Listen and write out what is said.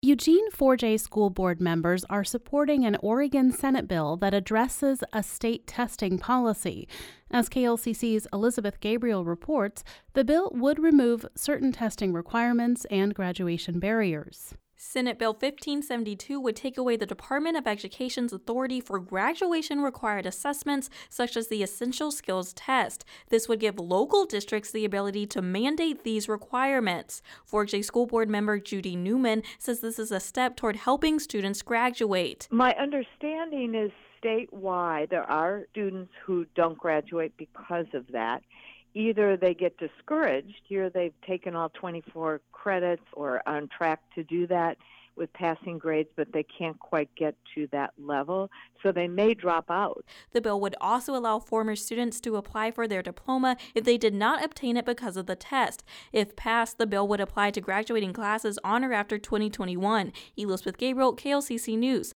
Eugene 4J school board members are supporting an Oregon Senate bill that addresses a state testing policy. As KLCC's Elizabeth Gabriel reports, the bill would remove certain testing requirements and graduation barriers. Senate Bill 1572 would take away the Department of Education's authority for graduation-required assessments, such as the Essential Skills Test. This would give local districts the ability to mandate these requirements. 4J School Board member Judy Newman says this is a step toward helping students graduate. My understanding is statewide there are students who don't graduate because of that. Either they get discouraged, here they've taken all 24 credits or are on track to do that with passing grades, but they can't quite get to that level, so they may drop out. The bill would also allow former students to apply for their diploma if they did not obtain it because of the test. If passed, the bill would apply to graduating classes on or after 2021. Elizabeth Gabriel, KLCC News.